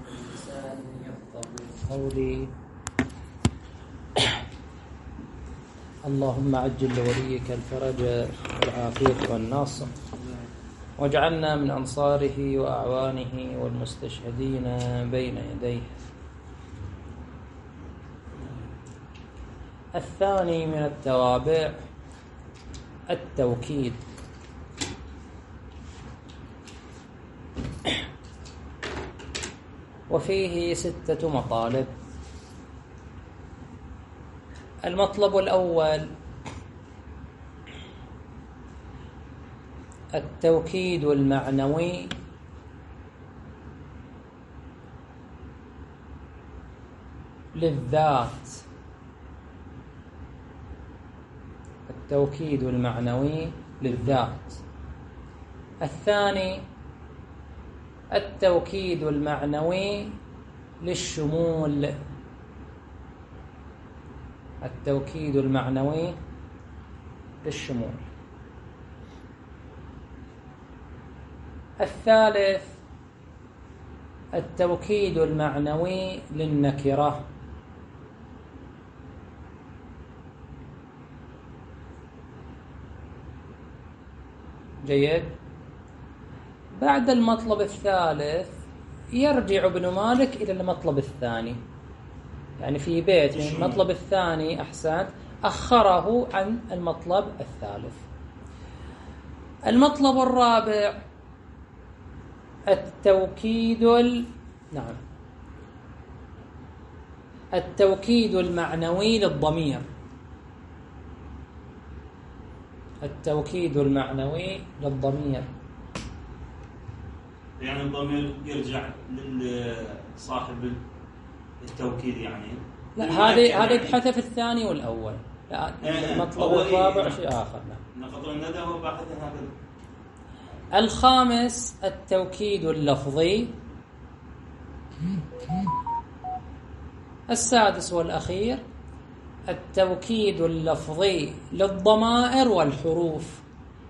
لسان يفقه قولي. اللهم عجل لوليك الفرج والعافية والناصر، واجعلنا من أنصاره وأعوانه والمستشهدين بين يديه. الثاني من التوابع التوكيد. وفيه 6 مطالب. المطلب الأول التوكيد المعنوي للذات. التوكيد المعنوي للذات. الثاني التوكيد المعنوي للشمول. التوكيد المعنوي للشمول. الثالث التوكيد المعنوي للنكرة. جيد. بعد المطلب الثالث يرجع ابن مالك إلى المطلب الثاني، يعني في بيت من المطلب الثاني أحسنت أخره عن المطلب الثالث. المطلب الرابع التوكيد المعنوي للضمير. التوكيد المعنوي للضمير، يعني الضمير يرجع لصاحب التوكيد يعني. لا، هذه بحث الثاني والأول. لا، المطلب الرابع شيء آخر. نقطة الندى هو باحث هكذا. الخامس التوكيد اللفظي. السادس والأخير التوكيد اللفظي للضمائر والحروف.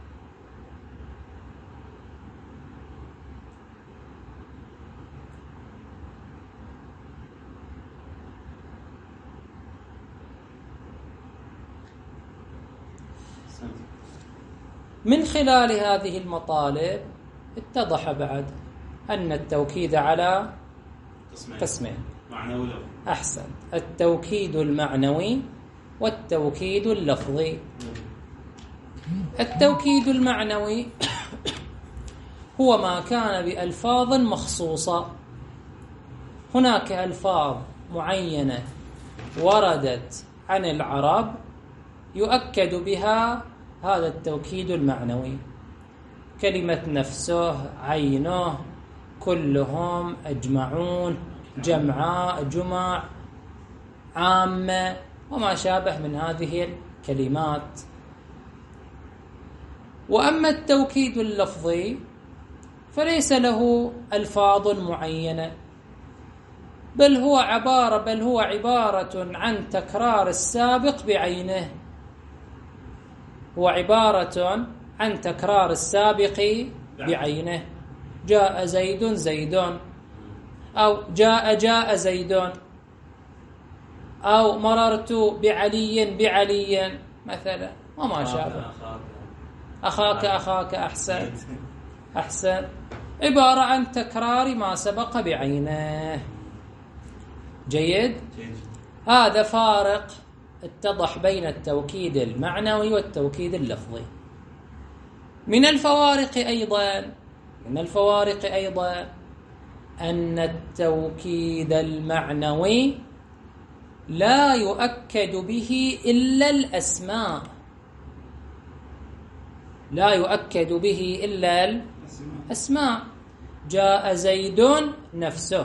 من خلال هذه المطالب اتضح بعد أن التوكيد على قسمين. معنوي. أحسن. التوكيد المعنوي والتوكيد اللفظي. التوكيد المعنوي هو ما كان بألفاظ مخصوصة. هناك ألفاظ معينة وردت عن العرب يؤكد بها هذا التوكيد المعنوي، كلمة نفسه، عينه، كلهم، أجمعون، جمعاء، جمع، عامة، وما شابه من هذه الكلمات. وأما التوكيد اللفظي فليس له ألفاظ معينة، بل هو عبارة عن تكرار السابق بعينه. هو عبارة عن تكرار السابق بعينه. جاء زيد زيدون، أو جاء زيدون، أو مررت بعلي مثلا، وما شابه. أخاك. أحسن. عبارة عن تكرار ما سبق بعينه. جيد. هذا فارق اتضح بين التوكيد المعنوي والتوكيد اللفظي. من الفوارق أيضا أن التوكيد المعنوي لا يؤكد به إلا الأسماء. لا يؤكد به إلا الأسماء. جاء زيد نفسه،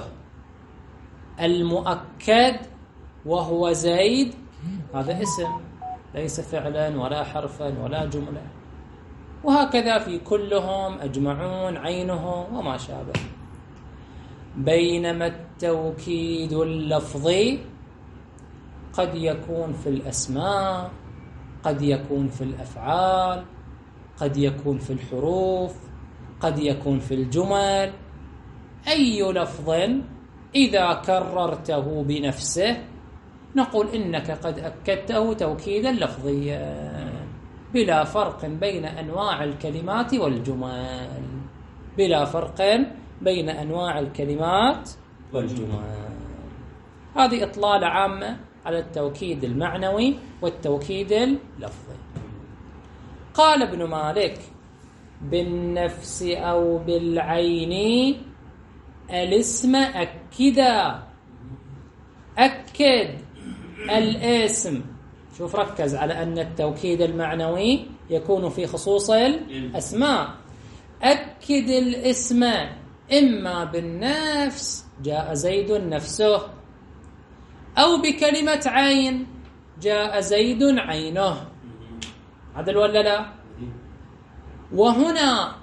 المؤكد وهو زيد هذا اسم، ليس فعلا ولا حرفا ولا جملة. وهكذا في كلهم، أجمعون، عينه، وما شابه. بينما التوكيد اللفظي قد يكون في الأسماء، قد يكون في الأفعال، قد يكون في الحروف، قد يكون في الجمل. أي لفظ إذا كررته بنفسه نقول إنك قد أكدته توكيدا لفظيا بلا فرق بين أنواع الكلمات والجمل، بلا فرق بين أنواع الكلمات والجمل. هذه إطلالة عامة على التوكيد المعنوي والتوكيد اللفظي. قال ابن مالك: بالنفس أو بالعين الاسم أكدا. أكد الاسم، شوف ركز على أن التوكيد المعنوي يكون في خصوص الأسماء. أكد الاسم إما بالنفس جاء زيد نفسه، أو بكلمة عين جاء زيد عينه. عدل ولا لا؟ وهنا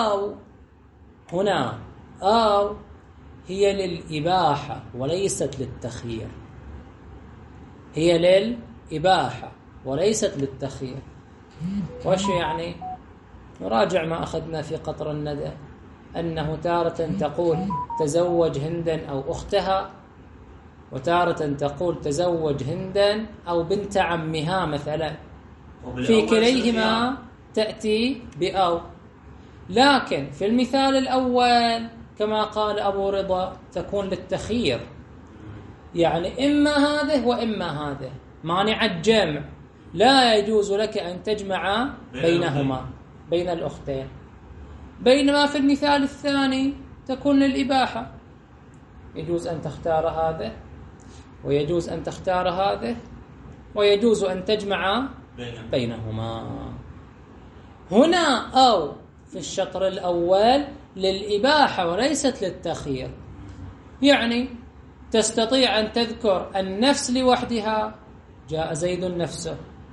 أو هي للإباحة وليست للتخيير، هي للإباحة وليست للتخيير. وش يعني؟ نراجع ما أخذنا في قطر الندى، أنه تارة تقول تزوج هندا أو أختها، وتارة تقول تزوج هندا أو بنت عمها مثلا، في كليهما تأتي بأو. لكن في المثال الأول كما قال أبو رضا تكون للتخيير، يعني إما هذه وإما هذه، مانع الجمع، لا يجوز لك أن تجمع بينهما بين الأختين. بينما في المثال الثاني تكون للإباحة، يجوز أن تختار هذه ويجوز أن تختار هذه ويجوز أن تجمع بينهما. هنا أو في الشطر الأول للإباحة وليست للتخيير، يعني تستطيع أن تذكر النفس لوحدها جاء زيد نفسه،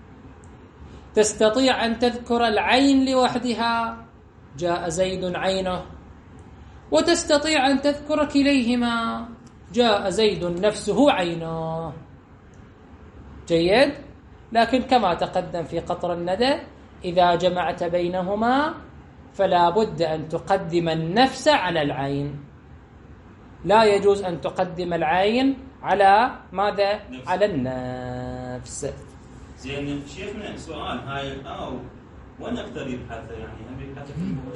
تستطيع أن تذكر العين لوحدها جاء زيد عينه، وتستطيع أن تذكر كليهما جاء زيد نفسه عينه. جيد؟ لكن كما تقدم في قطر الندى إذا جمعت بينهما فلا بد أن تقدم النفس على العين، لا يجوز أن تقدم العين على ماذا؟ على النفس. زين شيخنا سؤال، هاي أو وين أقدر يبحث؟ يعني يبحث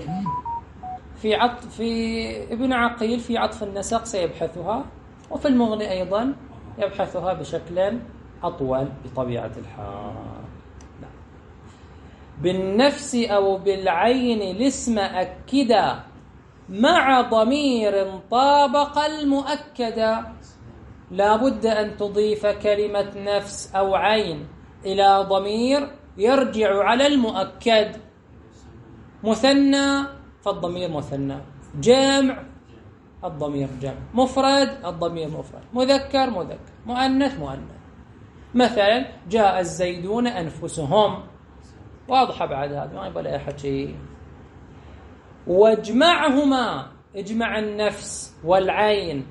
في ابن عقيل في عطف النسق سيبحثها، وفي المغني أيضا يبحثها بشكل أطول بطبيعة الحال. بالنفس أو بالعين الاسم أكدا مع ضمير طابق المؤكدا. لا بد أن تضيف كلمة نفس أو عين إلى ضمير يرجع على المؤكد. مثنى فالضمير مثنى، جمع الضمير جمع، مفرد الضمير مفرد، مذكر مذكر، مؤنث مؤنث. مثلا جاء الزيدون أنفسهم، واضحة بعد هذا ما يبقى لها حكي. واجمعهما، اجمع النفس والعين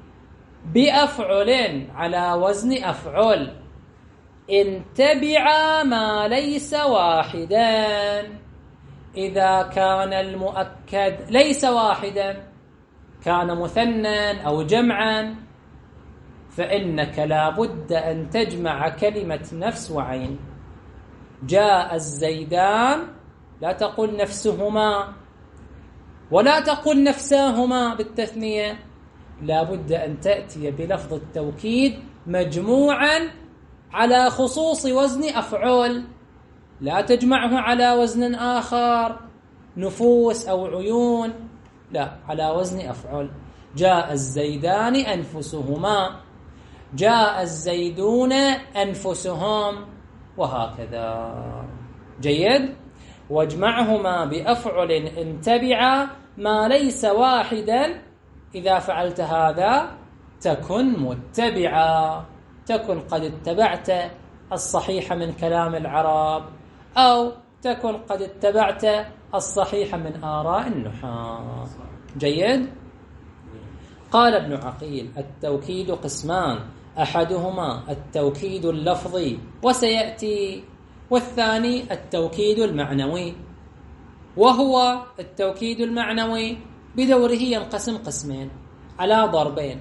بأفعل على وزن أفعل، إن تبع ما ليس واحدا. إذا كان المؤكد ليس واحدا، كان مثنى أو جمعا، فإنك لا بد أن تجمع كلمة نفس وعين. جاء الزيدان، لا تقول نفسهما ولا تقول نفساهما بالتثنية، لا بد أن تأتي بلفظ التوكيد مجموعا على خصوص وزن أفعول، لا تجمعه على وزن آخر نفوس أو عيون، لا، على وزن أفعول. جاء الزيدان أنفسهما، جاء الزيدون أنفسهم، وهكذا. جيد؟ واجمعهما بأفعل إن تبع ما ليس واحدا. إذا فعلت هذا تكن متبعا، تكن قد اتبعت الصحيح من كلام العرب، أو تكن قد اتبعت الصحيح من آراء النحاة. جيد؟ قال ابن عقيل: التوكيد قسمان، أحدهما التوكيد اللفظي وسيأتي، والثاني التوكيد المعنوي. وهو التوكيد المعنوي بدوره ينقسم قسمين على ضربين: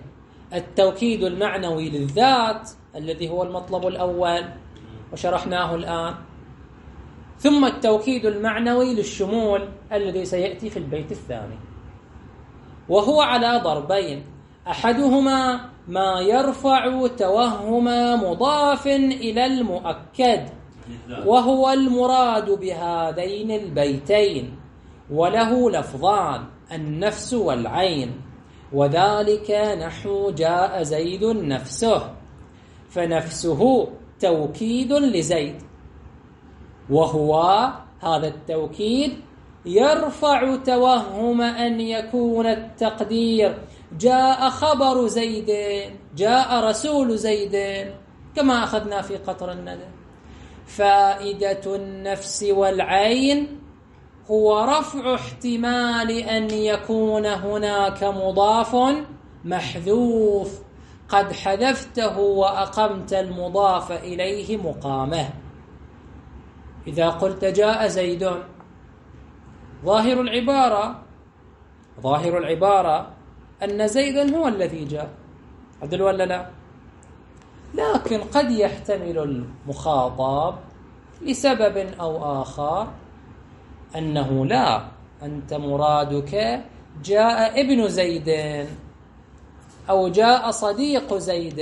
التوكيد المعنوي للذات الذي هو المطلب الأول وشرحناه الآن، ثم التوكيد المعنوي للشمول الذي سيأتي في البيت الثاني، وهو على ضربين: أحدهما ما يرفع توهم مضاف إلى المؤكد، وهو المراد بهذين البيتين، وله لفظان: النفس والعين، وذلك نحو جاء زيد نفسه، فنفسه توكيد لزيد، وهو هذا التوكيد يرفع توهم أن يكون التقدير جاء خبر زيد، جاء رسول زيد، كما أخذنا في قطر الندى. فائدة النفس والعين هو رفع احتمال أن يكون هناك مضاف محذوف قد حذفته وأقمت المضاف إليه مقامه. إذا قلت جاء زيد، ظاهر العبارة أن زيدا هو الذي جاء، عدل ولا لا؟ لكن قد يحتمل المخاطب لسبب أو آخر أنه لا، أنت مرادك جاء ابن زيد أو جاء صديق زيد،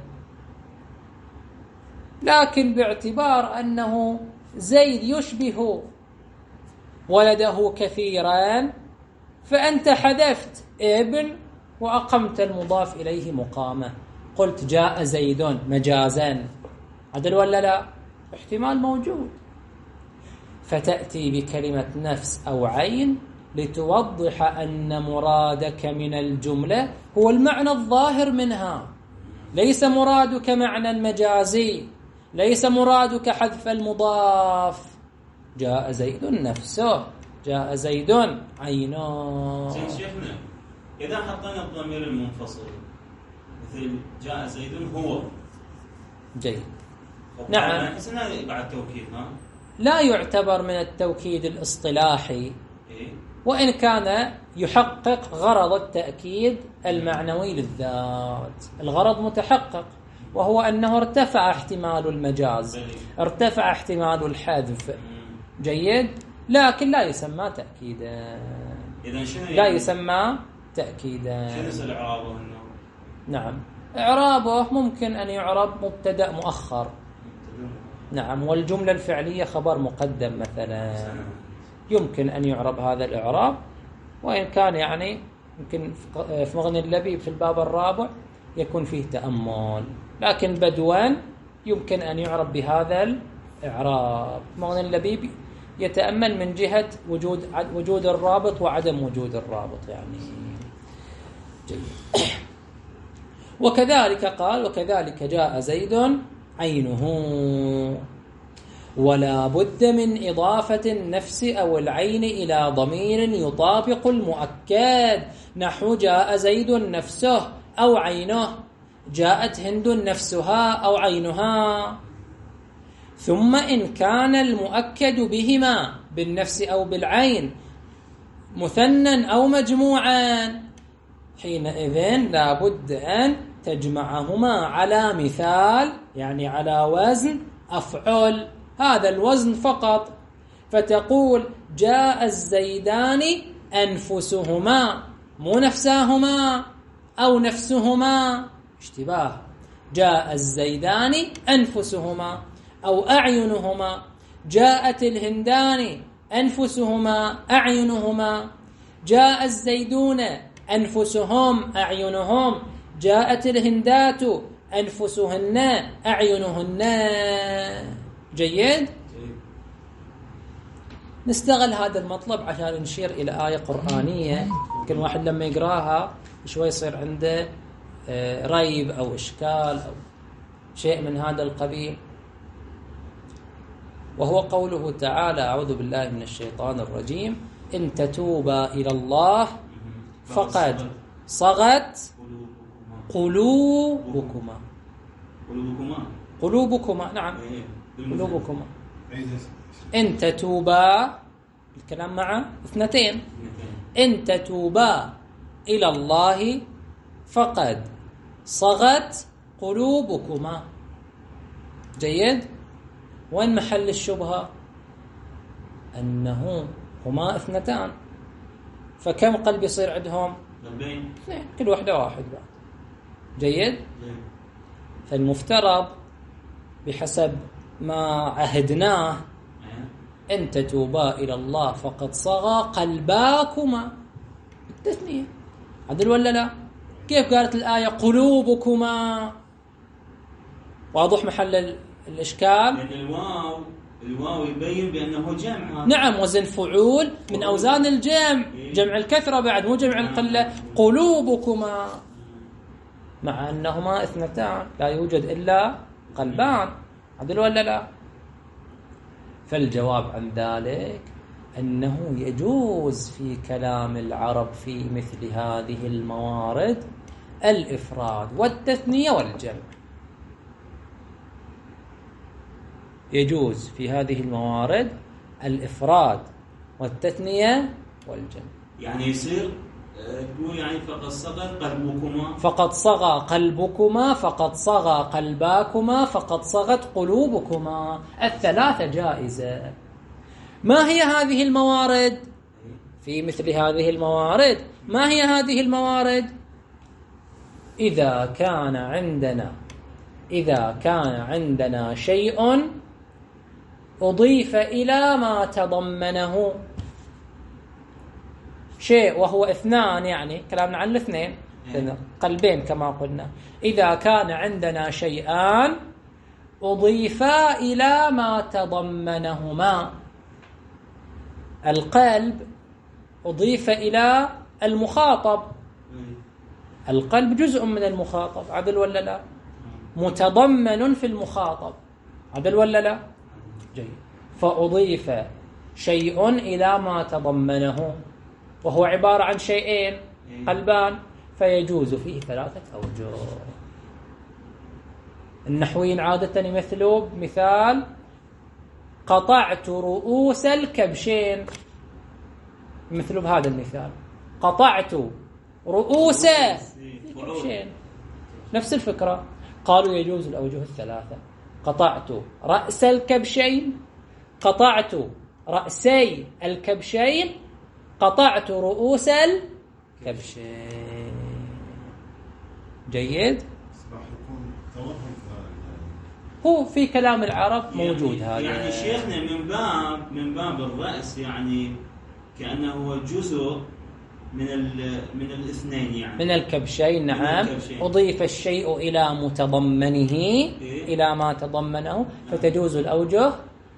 لكن باعتبار أنه زيد يشبه ولده كثيرا فأنت حذفت ابن وأقمت المضاف إليه مقامه، قلت جاء زيد مجازا، عدل ولا لا؟ احتمال موجود، فتأتي بكلمة نفس أو عين لتوضح أن مرادك من الجملة هو المعنى الظاهر منها، ليس مرادك معنى مجازي، ليس مرادك حذف المضاف. جاء زيد نفسه، جاء زيد عينه. زين شيخنا، إذا حطينا الضمير المنفصل مثل جاء زيد هو جيد، نعم، نحس أنه بعد توكيد لا يعتبر من التوكيد الاصطلاحي، وإن كان يحقق غرض التأكيد المعنوي للذات. الغرض متحقق، وهو أنه ارتفع احتمال المجاز، ارتفع احتمال الحذف، جيد، لكن لا يسمى تأكيدا، لا يسمى تأكيدا. شنو إعرابه؟ نعم، إعرابه ممكن أن يعرب مبتدأ مؤخر، نعم، والجملة الفعلية خبر مقدم مثلا، يمكن أن يعرب هذا الإعراب، وإن كان يعني يمكن في مغني اللبيب في الباب الرابع يكون فيه تأمل، لكن بدوان يمكن أن يعرب بهذا الإعراب. مغني اللبيب يتأمل من جهة وجود الرابط وعدم وجود الرابط يعني. جيد. وكذلك قال: وكذلك جاء زيد عينه، ولا بد من إضافة النفس أو العين إلى ضمير يطابق المؤكد، نحو جاء زيد نفسه أو عينه، جاءت هند نفسها أو عينها. ثم إن كان المؤكد بهما بالنفس أو بالعين مثنى أو مجموعا، حينئذ لا بد أن تجمعهما على مثال، يعني على وزن أفعل، هذا الوزن فقط، فتقول جاء الزيدان أنفسهما، مو نفساهما أو نفسهما، اشتباه، جاء الزيدان أنفسهما أو أعينهما، جاءت الهندان أنفسهما أعينهما، جاء الزيدون أنفسهم أعينهم، جاءت الهندات أنفسهن أعينهن. جيد؟ نستغل هذا المطلب عشان نشير إلى آية قرآنية يمكن واحد لما يقراها شوي يصير عنده ريب أو إشكال أو شيء من هذا القبيل، وهو قوله تعالى: أعوذ بالله من الشيطان الرجيم: إن تتوبا إلى الله فقد صغت قلوبكما. نعم، قلوبكما. إن تتوبا، الكلام مع اثنتين، إن تتوبا إلى الله فقد صغت قلوبكما. جيد. وين محل الشبهة؟ أنه هما اثنتان، فكم قلب يصير عندهم؟ قلبين، كل واحدة واحد بعد. جيد. فالمفترض بحسب ما عهدناه أن تتوبا إلى الله فقد صغى قلباكما، التثنية. عدل ولا لا؟ كيف قالت الآية قلوبكما؟ واضح محل الإشكال؟ لأن الواو يبين بأنه جمع. نعم، وزن فعول من أوزان الجمع، جمع الكثرة بعد مو جمع القلة. قلوبكما، مع أنهما اثنتان لا يوجد إلا قلبان. عدل ولا لا؟ فالجواب عن ذلك أنه يجوز في كلام العرب في مثل هذه الموارد الإفراد والتثنية والجمع. يجوز في هذه الموارد الإفراد والتثنية والجمع. يعني يصير تقول يعني فقد صغى قلبكما، فقد صغى قلبكما، فقد صغى قلباكما، فقد صغت قلوبكما، الثلاثة جائزة. ما هي هذه الموارد؟ في مثل هذه الموارد ما هي هذه الموارد؟ إذا كان عندنا شيء أضيف إلى ما تضمنه شيء وهو اثنان، يعني كلامنا عن الاثنين قلبين كما قلنا. إذا كان عندنا شيئان أضيفا إلى ما تضمنهما، القلب أضيف إلى المخاطب، القلب جزء من المخاطب. عدل ولا لا؟ متضمن في المخاطب. عدل ولا لا؟ جيد. فأضيف شيء إلى ما تضمنه وهو عبارة عن شيئين قلبان، فيجوز فيه ثلاثة أوجه. النحويين عادة يمثلوا بمثال قطعت رؤوس الكبشين، مثلوا بهذا المثال قطعت رؤوس الكبشين، نفس الفكرة. قالوا يجوز الأوجه الثلاثة: قطعت رأس الكبشين، قطعت رأسي الكبشين، قطعت رؤوس الكبشين. جيد. هو في كلام العرب موجود هذا. يعني شيخنا من باب الرأس، يعني كأنه هو جزء من الاثنين، يعني من الكبشين. نعم، أضيف الشيء إلى متضمنه إلى ما تضمنه، فتجوز الأوجه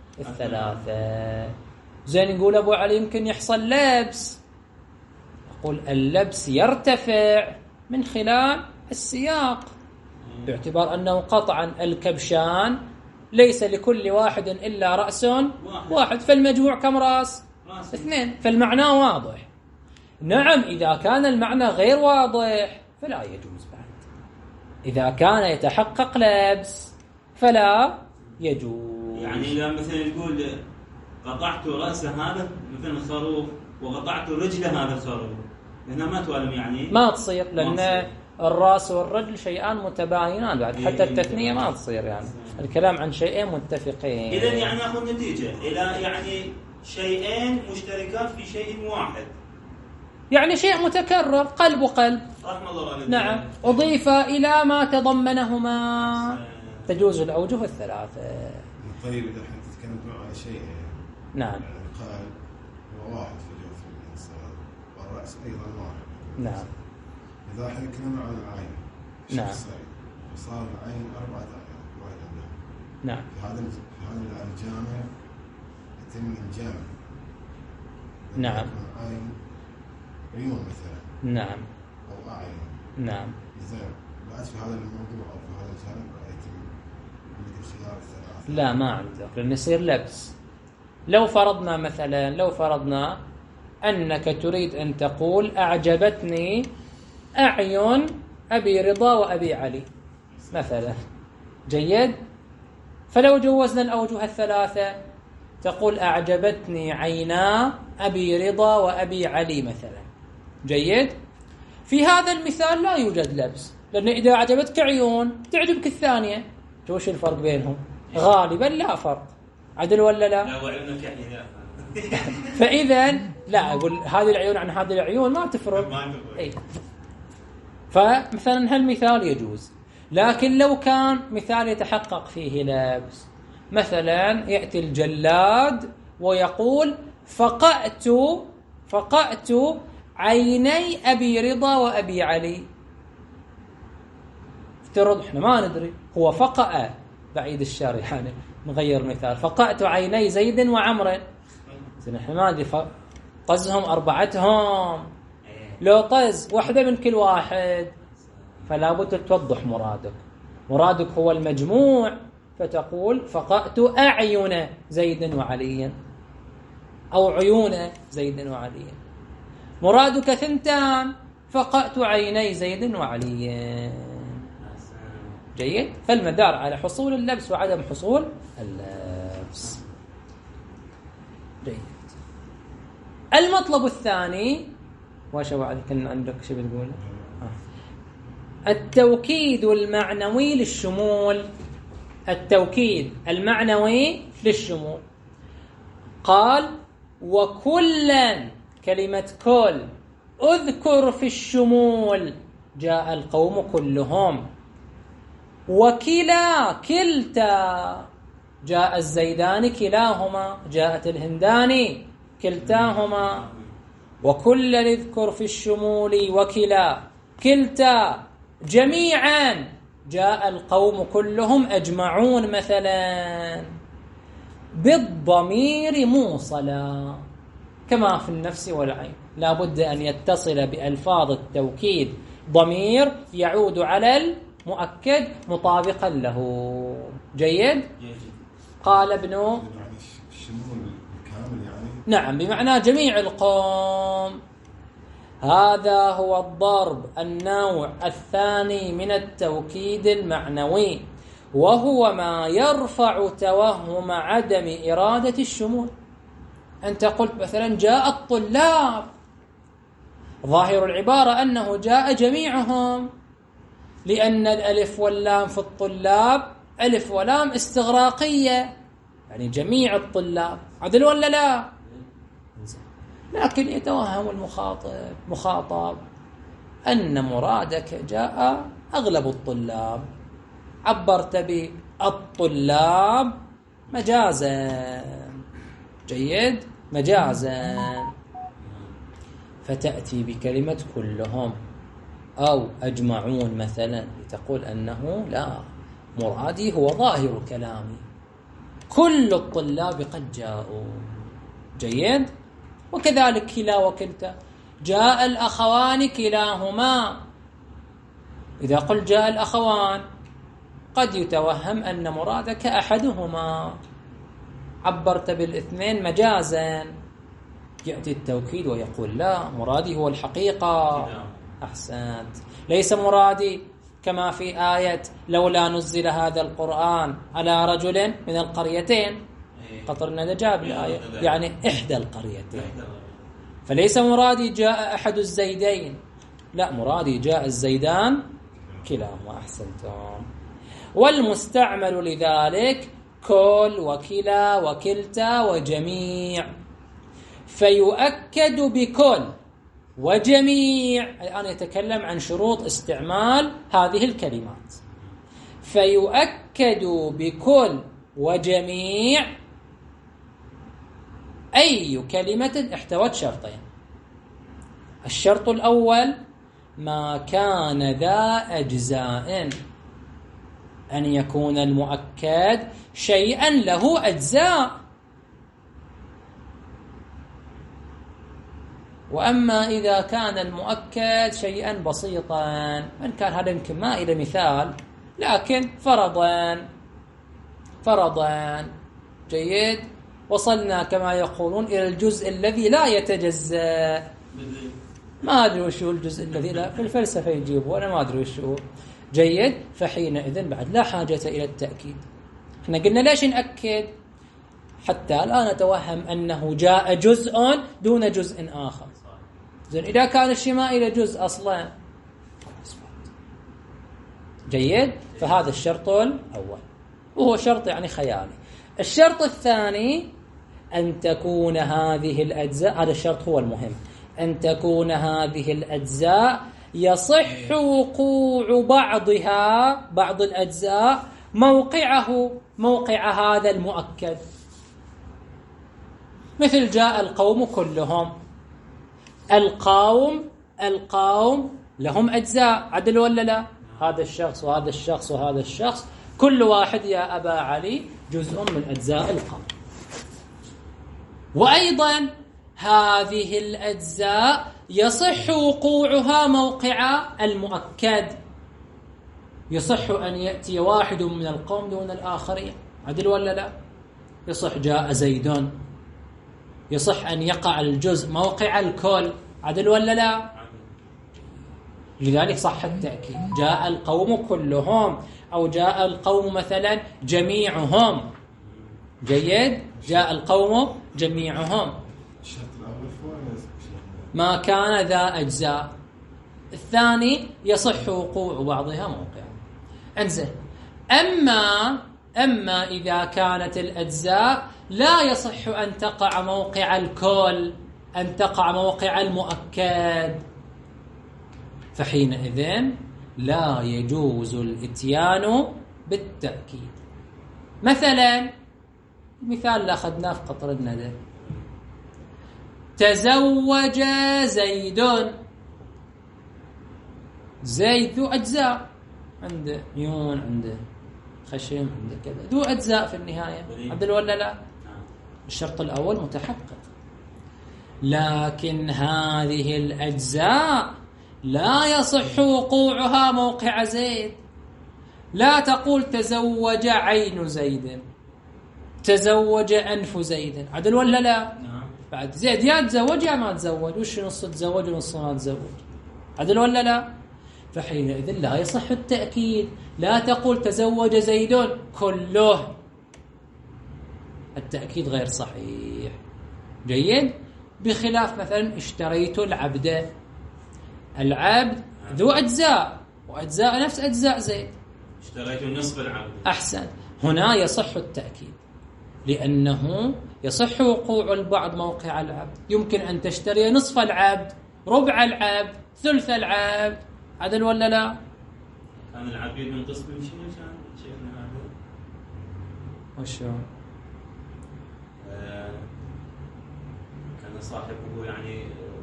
الثلاثة. زين، نقول أبو علي يمكن يحصل لبس. أقول اللبس يرتفع من خلال السياق، باعتبار أنه قطعا الكبشان ليس لكل واحد إلا رأس واحد، فالمجموع كم رأس؟ اثنين، فالمعنى واضح. نعم، إذا كان المعنى غير واضح فلا يجوز بعد. إذا كان يتحقق لبس فلا يجوز. يعني إذا مثلا يقول قطعت رأس هذا مثلا الخروف وقطعت رجل هذا الخروف، هنا ما توالم، يعني ما تصير، لأن الرأس والرجل شيئان متباينان بعد، حتى التثنية ما تصير. يعني الكلام عن شيئين متفقين. إذن يعني نأخذ نتيجة إلى يعني شيئين مشتركات في شيء واحد، يعني شيء متكرر، قلب وقلب. رحمة الله عليك. نعم، أضيف إلى ما تضمنهما، تجوز الأوجه الثلاثة. طيب، إذا احنا نتكلم عن شيء، نعم، يعني القلب هو واحد في جوف الإنسان والرأس أيضا واحد. نعم. إذا احنا نتكلم عن العين، نعم، صار العين 4 أعين واحد عندنا. نعم. في هذا الجامع يتم الجامع. نعم. عين عيون مثلا. نعم. أو أعين. نعم. إذا بعد في هذا الموضوع أو في هذا الجانب يتم خيار الثلاثة. لا، ما عندك، لأن يصير لبس. لو فرضنا أنك تريد أن تقول أعجبتني أعين أبي رضا وأبي علي مثلا. جيد. فلو جوزنا الأوجه الثلاثة تقول أعجبتني عينا أبي رضا وأبي علي مثلا. جيد. في هذا المثال لا يوجد لبس، لأن إذا عجبتك عيون تعجبك الثانية. وش الفرق بينهم؟ غالبا لا فرق. عدل ولا لا؟ لا وعيونك يعني لا. فإذا لا أقول هذه العيون عن هذه العيون ما تفرق. أي. فمثلا هالمثال يجوز، لكن لو كان مثال يتحقق فيه لبس، مثلا يأتي الجلاد ويقول فقأت عيني أبي رضا وأبي علي. افترض احنا ما ندري هو فقأ، بعيد الشر يعني نغير مثال، فقأت عيني زيد وعمر، احنا ما ندري طزهم أربعتهم، لو طز واحدة من كل واحد فلا بد توضح مرادك هو المجموع، فتقول فقأت أعين زيد وعلي أو عيون زيد وعلي. مرادك ثنتان، فقأت عيني زيد وعلي. جيد. فالمدار على حصول اللبس وعدم حصول اللبس. جيد. المطلب الثاني واش بعد كان عندك شيء بتقول؟ التوكيد المعنوي للشمول. التوكيد المعنوي للشمول. قال وكلا، كلمة كل اذكر في الشمول جاء القوم كلهم، وكلا كلتا جاء الزيدان كلاهما، جاءت الهندان كلتاهما، وكلا اذكر في الشمول وكلا كلتا جميعا جاء القوم كلهم أجمعون مثلا، بالضمير موصلا كما في النفس والعين. لا بد أن يتصل بألفاظ التوكيد ضمير يعود على المؤكد مطابقا له. جيد. قال ابن نعم بمعنى جميع القوم. هذا هو الضرب النوع الثاني من التوكيد المعنوي، وهو ما يرفع توهم عدم إرادة الشمول. أنت قلت مثلا جاء الطلاب، ظاهر العبارة أنه جاء جميعهم، لأن الألف واللام في الطلاب ألف ولام استغراقية، يعني جميع الطلاب. عدل ولا لا؟ لكن يتوهم المخاطب أن مرادك جاء أغلب الطلاب، عبرت بالطلاب مجازا. جيد. مجازا. فتأتي بكلمة كلهم أو أجمعون مثلا لتقول أنه لا، مرادي هو ظاهر كلامي، كل الطلاب قد جاءوا. جيد. وكذلك كلا وكلتا، جاء الأخوان كلاهما. إذا قلت جاء الأخوان قد يتوهم أن مرادك أحدهما، عبرت بالاثنين مجازا. يأتي التوكيد ويقول لا، مرادي هو الحقيقة. أحسنت. ليس مرادي كما في آية لولا نزل هذا القرآن على رجل من القريتين، قطرنا جاب الآية يعني إحدى القريتين. فليس مرادي جاء أحد الزيدين، لا، مرادي جاء الزيدان كلاهما. أحسنتم. والمستعمل لذلك كل وكلا وكلتا وجميع، فيؤكد بكل وجميع. الآن يتكلم عن شروط استعمال هذه الكلمات. فيؤكد بكل وجميع أي كلمة احتوت شرطين. الشرط الأول ما كان ذا أجزاء، أن يكون المؤكد شيئا له أجزاء. وأما إذا كان المؤكد شيئا بسيطا، من كان هذا يمكن ما إلى مثال، لكن فرضا. جيد. وصلنا كما يقولون إلى الجزء الذي لا يتجزأ. ما أدري وش هو الجزء الذي لا، في الفلسفة يجيبه، أنا ما أدري وش هو. جيد. فحينئذ بعد لا حاجة إلى التأكيد. احنا قلنا ليش نأكد؟ حتى الآن نتوهم أنه جاء جزء دون جزء آخر. إذا كان الشيء ما إلى جزء أصلا جيد. فهذا الشرط الأول، وهو شرط يعني خيالي. الشرط الثاني أن تكون هذه الأجزاء، هذا الشرط هو المهم، أن تكون هذه الأجزاء يصح وقوع بعض الأجزاء موقع هذا المؤكد. مثل جاء القوم كلهم، القوم لهم أجزاء، عدل ولا لا؟ هذا الشخص وهذا الشخص وهذا الشخص، كل واحد يا أبا علي جزء من أجزاء القوم. وأيضا هذه الأجزاء يصح وقوعها موقع المؤكد، يصح أن يأتي واحد من القوم دون الآخرين، عدل ولا لا؟ يصح جاء زيد، يصح أن يقع الجزء موقع الكل، عدل ولا لا؟ لذلك صح التأكيد. جاء القوم كلهم، أو جاء القوم مثلا جميعهم. جيد. جاء القوم جميعهم، ما كان ذا أجزاء. الثاني يصح وقوع بعضها موقعا. انزين. أما إذا كانت الأجزاء لا يصح أن تقع موقع الكل، أن تقع موقع المؤكد، فحينئذ لا يجوز الإتيان بالتأكيد. مثلا مثال اللي أخذناه في قطر الندى، تزوج زيد ذو أجزاء، عنده عيون، عنده خشم، عنده كذا، ذو أجزاء في النهاية، عدل ولا لا؟ الشرط الأول متحقق. لكن هذه الأجزاء لا يصح وقوعها موقع زيد. لا تقول تزوج عين زيد، تزوج أنف زيد، عدل ولا لا؟ بعد زيد يا تزوج يا ما تزوج، وش نص تزوج ونص ما تزوج، عدل ولا لا؟ فحينئذ لا يصح التأكيد. لا تقول تزوج زيد كله، التأكيد غير صحيح. جيد. بخلاف مثلا اشتريت العبد ذو أجزاء، وأجزاء نفس أجزاء زيد، اشتريت نصف العبد، أحسن. هنا يصح التأكيد، لأنه يصح وقوع البعض موقع العبد. يمكن أن تشتري نصف العبد، ربع العبد، ثلث العبد، عدل ولا لا؟ كان العبيد من قسم شنو شيخنا هذا؟ وشو؟ كان صاحبه يعني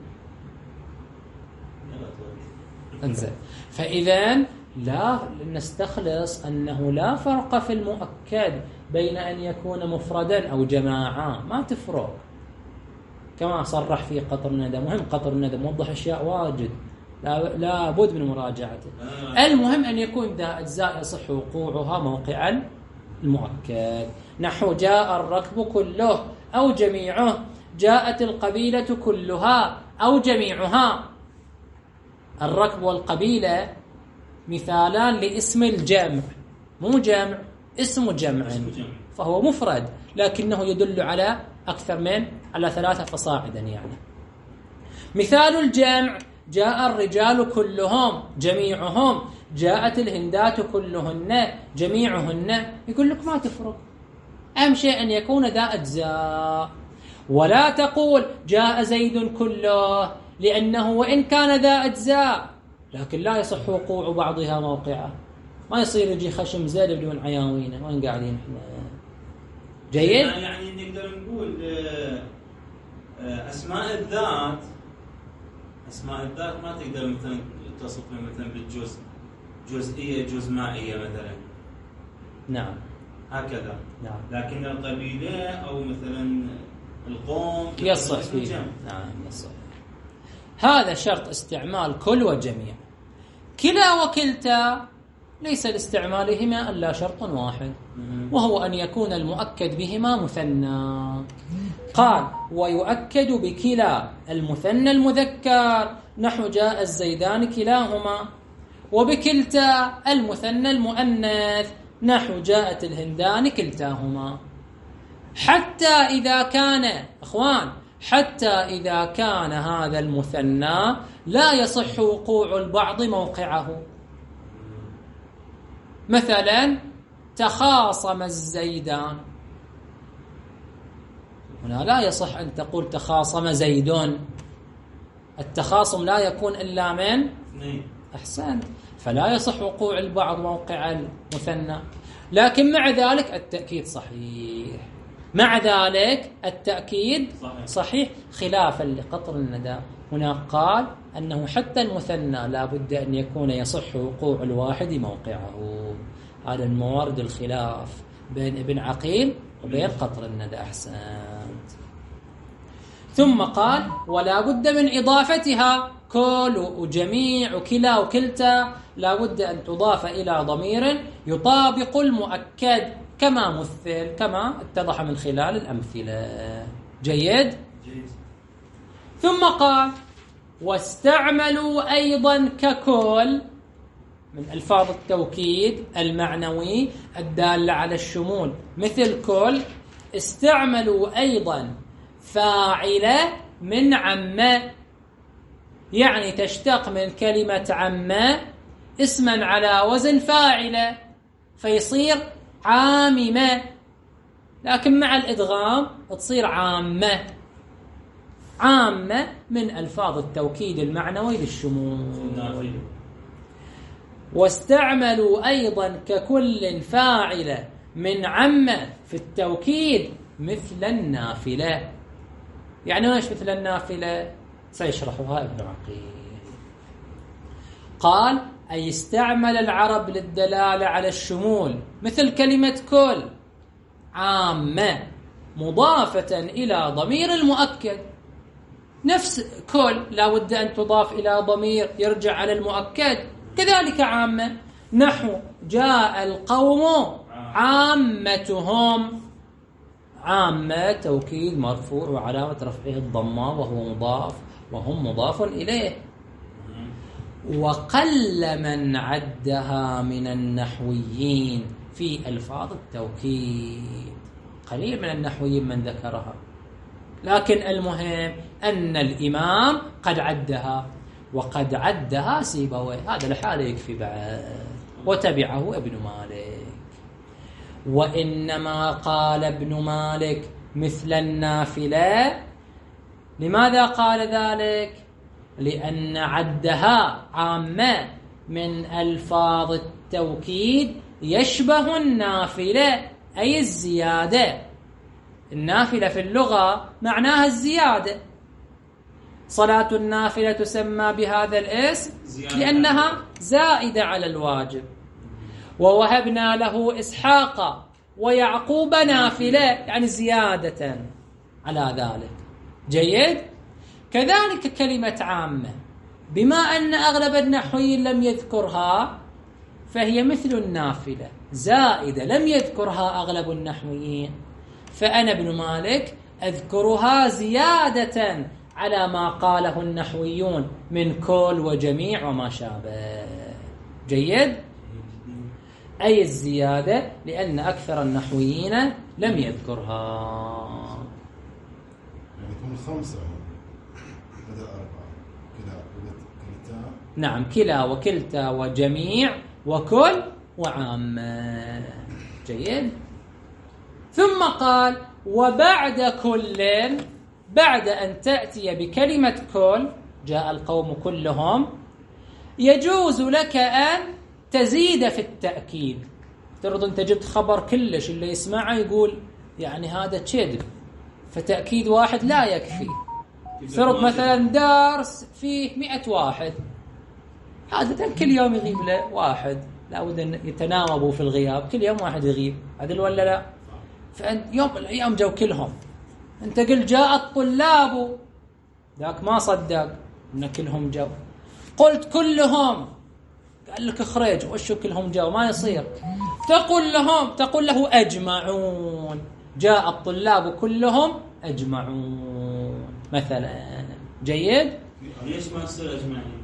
انزين. فإذا لا نستخلص أنه لا فرق في المؤكد بين أن يكون مفردا أو جماعة، ما تفرق، كما صرح في قطر الندى. مهم قطر الندى موضح أشياء واجد لا بد من مراجعته. المهم أن يكون ذا أجزاء يصح وقوعها موقع المؤكد، نحو جاء الركب كله أو جميعه، جاءت القبيلة كلها أو جميعها. الركب والقبيلة مثالان لاسم الجمع، مو جمع، اسم جمع، فهو مفرد لكنه يدل على أكثر من على 3 فصاعدا. يعني مثال الجمع جاء الرجال كلهم جميعهم، جاءت الهندات كلهن جميعهن، يقول لك ما تفرق، أهم شيء أن يكون ذا أجزاء. ولا تقول جاء زيد كله، لأنه وإن كان ذا أجزاء لكن لا يصح وقوع بعضها موقعه. ما يصير يجي خشم زيد بدون عياوينه، وين قاعدين احنا؟ جيد؟ يعني نقدر نقول أسماء الذات ما تقدر مثلا تصفها مثلا بالجزء، جزئية جزمائية مثلا. نعم هكذا. نعم. لكن القبيلة أو مثلا القوم يصح فيه. نعم يصح. هذا شرط استعمال كل وجميع. كلا وكلتا ليس لاستعمالهما إلا شرط واحد، وهو أن يكون المؤكد بهما مثنى. قال ويؤكد بكلا المثنى المذكر، نحو جاء الزيدان كلاهما، وبكلتا المثنى المؤنث، نحو جاءت الهندان كلتاهما. حتى إذا كان هذا المثنى لا يصح وقوع البعض موقعه. مثلا تخاصم الزيدان، هنا لا يصح أن تقول تخاصم زيدون، التخاصم لا يكون إلا من أحسن، فلا يصح وقوع البعض موقع المثنى. لكن مع ذلك التأكيد صحيح، مع ذلك التأكيد صحيح خلافا لقطر الندى. هنا قال أنه حتى المثنى لا بد أن يكون يصح وقوع الواحد موقعه. هذا الموارد الخلاف بين ابن عقيل وبين قطر الندى. أحسنت. ثم قال ولا بد من إضافتها، كل وجميع وكلا وكلتا لا بد أن تضاف إلى ضمير يطابق المؤكد كما مثل، كما اتضح من خلال الأمثلة. جيد؟ ثم قال واستعملوا أيضا ككل من ألفاظ التوكيد المعنوي الدالة على الشمول، مثل كل استعملوا أيضا فاعلة من عمّ، يعني تشتق من كلمة عمّ اسما على وزن فاعلة فيصير عاممة، لكن مع الإدغام تصير عامة. عامة من ألفاظ التوكيد المعنوي للشمول. واستعملوا أيضا ككل فاعلة من عم في التوكيد مثل النافلة. يعني ايش مثل النافلة؟ سيشرحها ابن عقيل. قال أي استعمل العرب للدلالة على الشمول مثل كلمة كل عامة مضافة إلى ضمير المؤكد، نفس كل لا بد أن تضاف إلى ضمير يرجع على المؤكد، كذلك عامة، نحو جاء القوم عامتهم. عامة توكيد مرفوع وعلامة رفعه الضمة وهو مضاف وهم مضاف إليه. وقل من عدها من النحويين في ألفاظ التوكيد، قليل من النحويين من ذكرها، لكن المهم أن الإمام قد عدها، وقد عدها سيبويه، هذا لحاله يكفي بعد، وتبعه ابن مالك. وإنما قال ابن مالك مثل النافلة. لماذا قال ذلك؟ لأن عدها عامة من ألفاظ التوكيد يشبه النافلة، أي الزيادة. النافلة في اللغة معناها الزيادة. صلاة النافلة تسمى بهذا الاسم لأنها زائدة على الواجب. ووهبنا له إسحاق ويعقوب نافلة، يعني زيادة على ذلك. جيد؟ كذلك كلمة عامة، بما أن أغلب النحويين لم يذكرها فهي مثل النافلة زائدة، لم يذكرها أغلب النحويين، فأنا ابن مالك أذكرها زيادة على ما قاله النحويون من كل وجميع وما شابه. جيد؟ أي الزيادة لأن أكثر النحويين لم يذكرها. يعني يكون 5 بدل 4 كلا وكلتا. نعم، كلا وكلتا وجميع وكل وعامة. جيد؟ ثم قال وبعد كل، بعد أن تأتي بكلمة كل جاء القوم كلهم، يجوز لك أن تزيد في التأكيد. افترض أنت جبت خبر كلش اللي يسمعه يقول يعني هذا كذب، فتأكيد واحد لا يكفي. افترض مثلا دارس فيه 100 واحد، عادة كل يوم يغيب له واحد، لا بد أن يتناوبوا في الغياب، كل يوم واحد يغيب، عدل ولا لا؟ فأنت يوم من الأيام جو كلهم، أنت قل جاء الطلاب، ذاك ما صدق أن كلهم جو، قلت كلهم، قال لك اخرج، وشو كلهم جو؟ ما يصير. تقول له أجمعون، جاء الطلاب كلهم أجمعون مثلا. جيد؟ ليش ما يصير أجمعين؟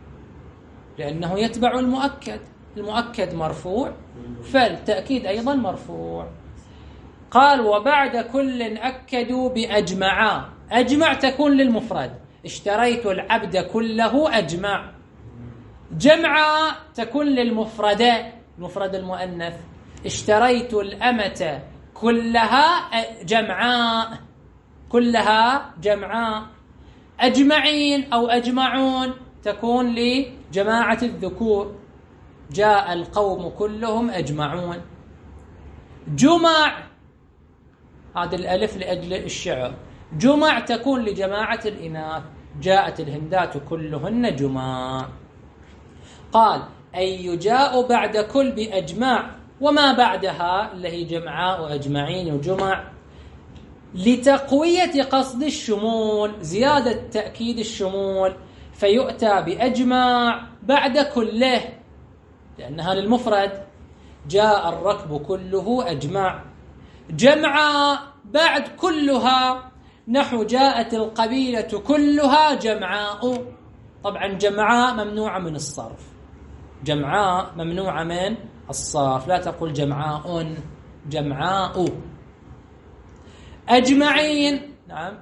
لأنه يتبع المؤكد، المؤكد مرفوع فالتأكيد أيضا مرفوع. قال وبعد كل أكدوا بأجمعا، أجمع تكون للمفرد، اشتريت العبد كله أجمع. جمعا تكون للمفردة، المفرد المؤنث. اشتريت الأمة كلها جمعاء، كلها جمعاء. أجمعين أو أجمعون تكون لجماعة الذكور، جاء القوم كلهم أجمعون. جمع، هذا الألف لأجل الشعر، جمع تكون لجماعة الإناث، جاءت الهندات كلهن جماع. قال أي يجاء بعد كل بأجمع وما بعدها اللي هي جمعاء وأجمعين وجمع لتقوية قصد الشمول، زيادة تأكيد الشمول، فيؤتى بأجمع بعد كله لأنها للمفرد. جاء الركب كله أجمع. جمعاء بعد كلها، نحو جاءت القبيلة كلها جمعاء. طبعا جمعاء ممنوعة من الصرف، جمعاء ممنوعة من الصرف، لا تقول جمعاء، جمعاء. أجمعين، نعم،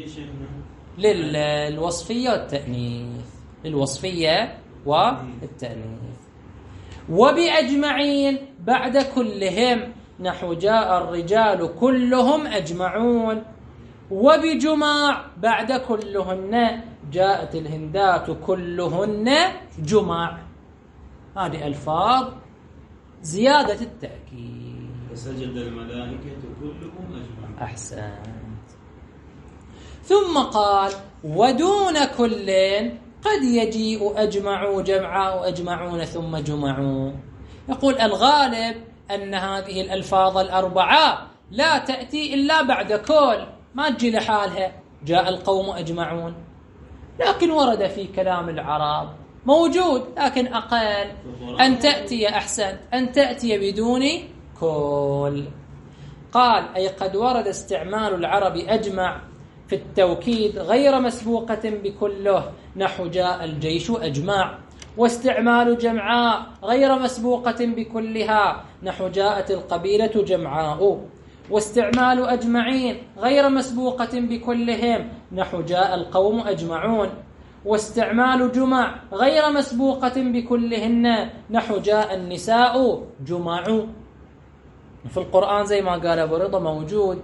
للوصفية والتأنيث، للوصفية والتأنيث. وبأجمعين بعد كلهم، نحو جاء الرجال كلهم أجمعون. وبجماع بعد كلهن، جاءت الهندات كلهن جماع. هذه ألفاظ زيادة التأكيد. فسجد الملائكة كلهم أجمعون. أحسنت. ثم قال ودون كل قد يجيء أجمعوا جمعاء أجمعون ثم جمعوا. يقول الغالب أن هذه الألفاظ الأربعة لا تأتي إلا بعد كل، ما تجي لحالها. جاء القوم أجمعون، لكن ورد في كلام العرب موجود، لكن أقل. أن تأتي، أحسنت، أن تأتي بدون كل. قال أي قد ورد استعمال العرب أجمع في التوكيد غير مسبوقة بكله، نحو جاء الجيش أجمع. واستعمال جمعاء غير مسبوقة بكلها، نحو جاءت القبيلة جمعاء. واستعمال أجمعين غير مسبوقة بكلهم، نحو جاء القوم أجمعون. واستعمال جمع غير مسبوقة بكلهن، نحو جاء النساء جمع. في القرآن زي ما قال أبو رضا موجود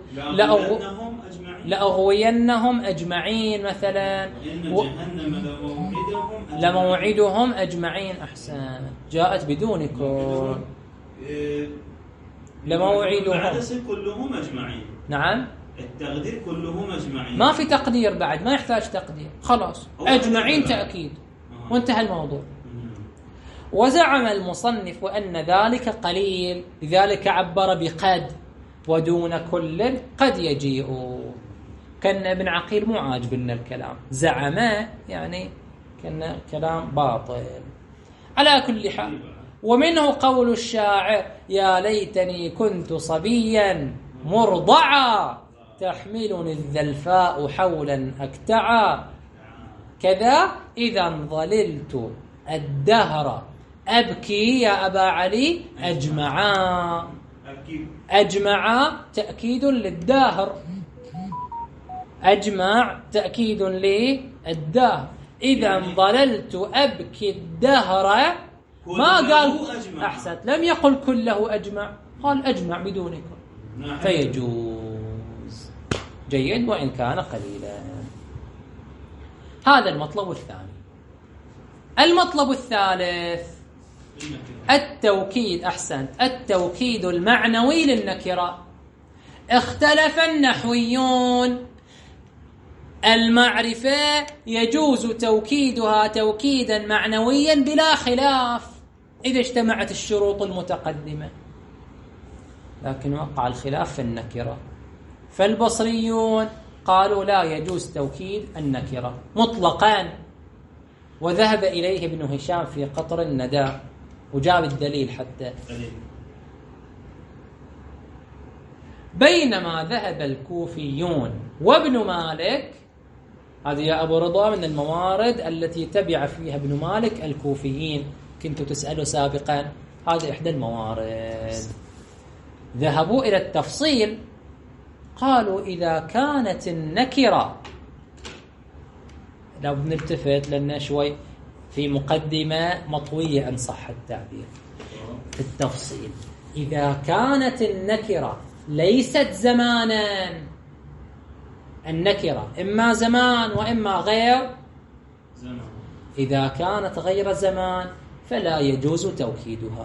لأغوينهم أجمعين مثلا، لموعدهم أجمعين. أحسن، جاءت بدونكم لموعدهم كلهم أجمعين. نعم، التقدير كلهم أجمعين، ما في تقدير بعد، ما يحتاج تقدير، خلاص أجمعين تأكيد وانتهى الموضوع. وزعم المصنف أن ذلك قليل، لذلك عبر بقد ودون كل قد يجيء. كان ابن عقيل مو عاجبنا الكلام، زعم يعني كان كلام باطل. على كل حال، ومنه قول الشاعر يا ليتني كنت صبيا مرضعا تحملني الذلفاء حولا أكتعا، كذا إذا ظللت الدهر أبكي يا أبا علي أجمعا. أجمع تأكيد للدهر، أجمع تأكيد للدهر. إذا ظللت أبكي الدهر، ما قال أحسن، لم يقل كله أجمع، قال أجمع بدونكم فيجوز. جيد وإن كان قليلا. هذا المطلب الثاني. المطلب الثالث التوكيد. أحسنت، التوكيد المعنوي للنكرة. اختلف النحويون، المعرفة يجوز توكيدها توكيدا معنويا بلا خلاف إذا اجتمعت الشروط المتقدمة، لكن وقع الخلاف في النكرة. فالبصريون قالوا لا يجوز توكيد النكرة مطلقا، وذهب إليه ابن هشام في قطر الندى وجاب الدليل حتى. بينما ذهب الكوفيون وابن مالك، هذه يا أبو رضا من الموارد التي تبع فيها ابن مالك الكوفيين، كنت تسأله سابقا، هذه إحدى الموارد. ذهبوا إلى التفصيل، قالوا إذا كانت النكرة، لو بنلتفت لنا شوي في مقدمة مطوية إن صح التعبير، التفصيل. إذا كانت النكرة ليست زمانا، النكرة إما زمان وإما غير زمان، إذا كانت غير زمان فلا يجوز توكيدها.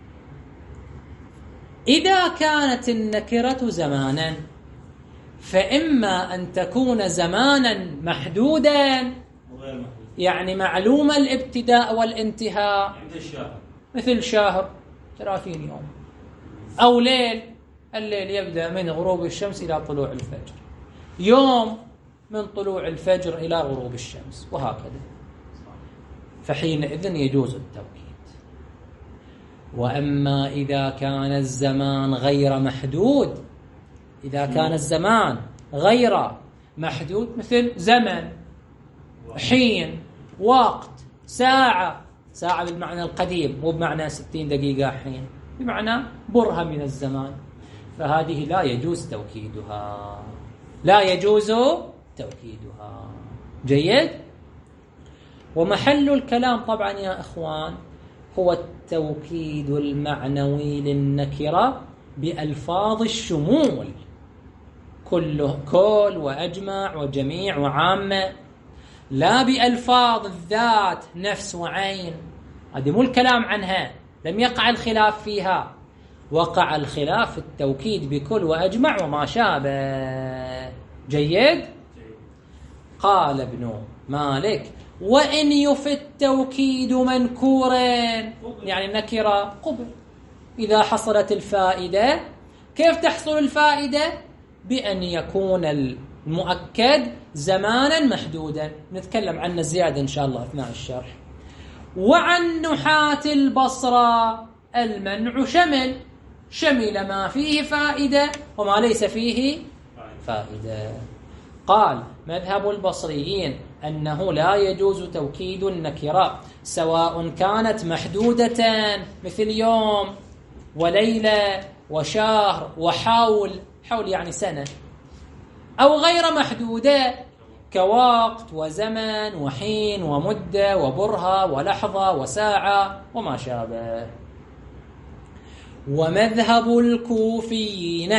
إذا كانت النكرة زمانا فإما أن تكون زمانا محدودا وغير محدود، يعني معلوم الابتداء والانتهاء، عند الشاهد مثل شهر 30 يوم، أو ليل، الليل يبدأ من غروب الشمس إلى طلوع الفجر، يوم من طلوع الفجر إلى غروب الشمس، وهكذا. فحينئذ يجوز التوكيد. وأما إذا كان الزمان غير محدود، إذا كان الزمان غير محدود مثل زمن، حين، وقت، ساعة، ساعة بالمعنى القديم مو بمعنى 60 دقيقة حين، بمعنى برهة من الزمان، فهذه لا يجوز توكيدها، لا يجوز توكيدها. جيد؟ ومحل الكلام طبعا يا إخوان هو التوكيد المعنوي للنكرة بألفاظ الشمول، كل وأجمع وجميع وعامة، لا بألفاظ الذات نفس وعين. هذه مو الكلام عنها، لم يقع الخلاف فيها، وقع الخلاف في التوكيد بكل وأجمع وما شابه. جيد؟ قال ابن مالك: وإن يفي التوكيد منكورا، يعني نكرة قبل. إذا حصلت الفائدة، كيف تحصل الفائدة؟ بأن يكون المؤكد زمانا محدودا، نتكلم عنه زيادة إن شاء الله أثناء الشرح. وعن نحاة البصرة المنع شمل ما فيه فائدة وما ليس فيه فائدة. قال: مذهب البصريين أنه لا يجوز توكيد النكرة سواء كانت محدودة مثل يوم وليلة وشهر وحول، حول يعني سنة، أو غير محدودة كوقت وزمن وحين ومدة وبرهة ولحظة وساعة وما شابه. ومذهب الكوفيين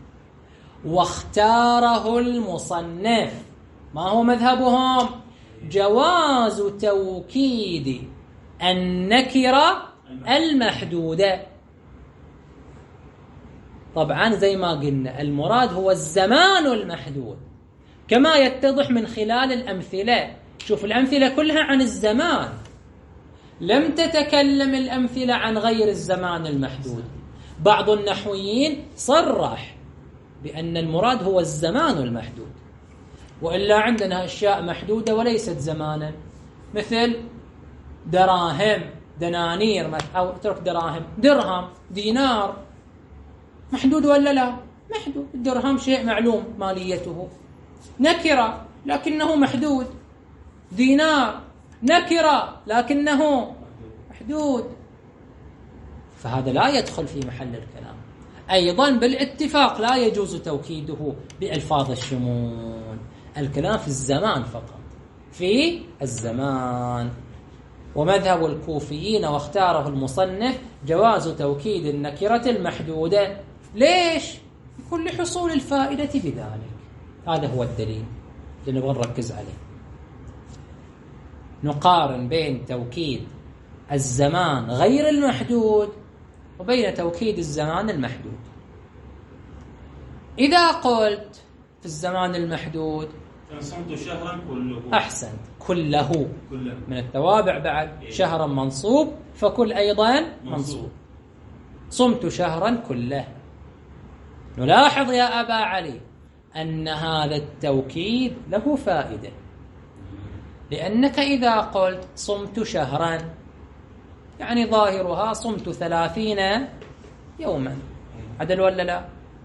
واختاره المصنف، ما هو مذهبهم؟ جواز توكيد النكرة المحدودة. طبعا زي ما قلنا المراد هو الزمان المحدود، كما يتضح من خلال الأمثلة. شوف الأمثلة كلها عن الزمان، لم تتكلم الأمثلة عن غير الزمان المحدود. بعض النحويين صرح بأن المراد هو الزمان المحدود، وإلا عندنا أشياء محدودة وليست زمانا، مثل دراهم، دنانير، أو اترك دراهم، درهم، دينار، محدود ولا لا؟ محدود. الدرهم شيء معلوم ماليته، نكرة لكنه محدود. دينار نكرة لكنه محدود، فهذا لا يدخل في محل الكلام. أيضا بالاتفاق لا يجوز توكيده بألفاظ الشمول، الكلام في الزمان فقط، في الزمان. ومذهب الكوفيين واختاره المصنف جواز توكيد النكرة المحدودة. ليش؟ يكون لحصول الفائدة بذلك. هذا هو الدليل اللي نبغى نركز عليه. نقارن بين توكيد الزمان غير المحدود وبين توكيد الزمان المحدود. إذا قلت في الزمان المحدود صمت شهرا كله، أحسنت، كله من التوابع بعد، شهرا منصوب، فكل أيضا منصوب. صمت شهرا كله. نلاحظ يا أبا علي أن هذا التوكيد له فائدة، لأنك إذا قلت صمت شهرا يعني ظاهرها صمت 30 يوما، عدل ولا لا؟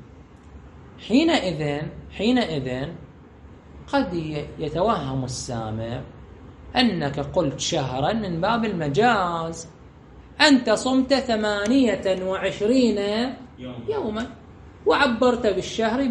حينئذ قد يتوهم السامع أنك قلت شهرا من باب المجاز، أنت صمت 28 يوما وعبرت بالشهر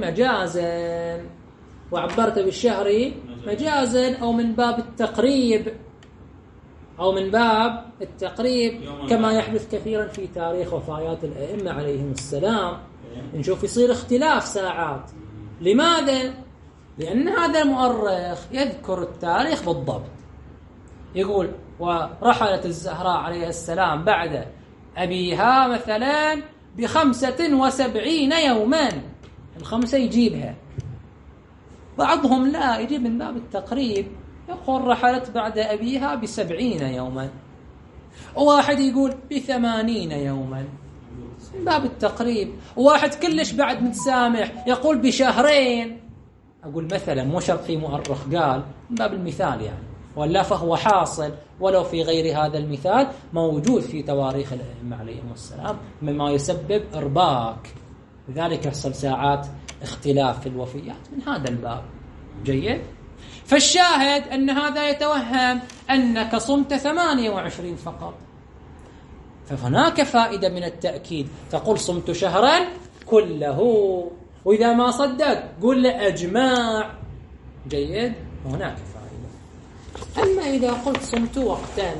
مجازا، أو من باب التقريب، أو من باب التقريب، كما يحدث كثيرا في تاريخ وفيات الأئمة عليهم السلام. نشوف يصير اختلاف ساعات. لماذا؟ لأن هذا المؤرخ يذكر التاريخ بالضبط، يقول ورحلت الزهراء عليه السلام بعد أبيها مثلا ب75 يوما، الخمسة يجيبها. بعضهم لا يجيب من باب التقريب، يقول رحلت بعد أبيها ب70 يوما، وواحد يقول ب80 يوما من باب التقريب، وواحد كلش بعد متسامح يقول بشهرين. أقول مثلا مو شرط في مؤرخ قال، من باب المثال يعني، ولا فهو حاصل ولو في غير هذا المثال موجود في تواريخ الأئمة عليهم السلام مما يسبب إرباك، لذلك يحصل ساعات اختلاف في الوفيات من هذا الباب. جيد. فالشاهد أن هذا يتوهم أنك صمت 28 فقط، فهناك فائدة من التأكيد، تقول صمت شهرا كله، وإذا ما صدق قل له أجماع. جيد. هناك فائدة. أما إذا قلت صمت وقتا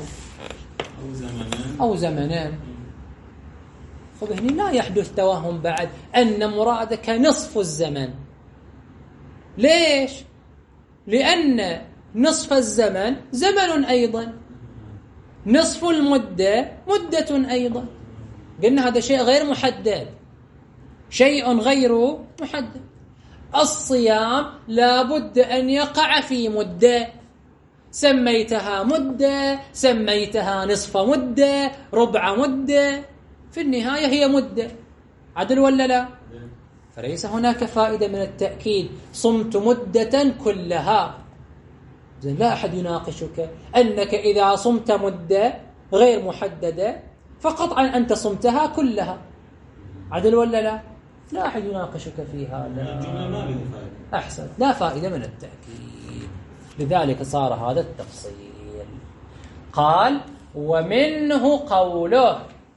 أو زمنا فبهني لا يحدث توهم بعد أن مرادك نصف الزمن. ليش؟ لأن نصف الزمن زمن أيضا، نصف المدة مدة أيضا. قلنا هذا شيء غير محدد، شيء غير محدد. الصيام لابد أن يقع في مدة، سميتها مدة، سميتها نصف مدة، ربع مدة، في النهاية هي مدة. عدل ولا لا؟ فليس هناك فائدة من التأكيد صمت مدة كلها. لا أحد يناقشك أنك إذا صمت مدة غير محددة فقطعا أنت صمتها كلها. عدل ولا لا؟ لا أحد يناقشك في هذا. أحسن، لا فائدة من التأكيد، لذلك صار هذا التفصيل. قال ومنه قوله.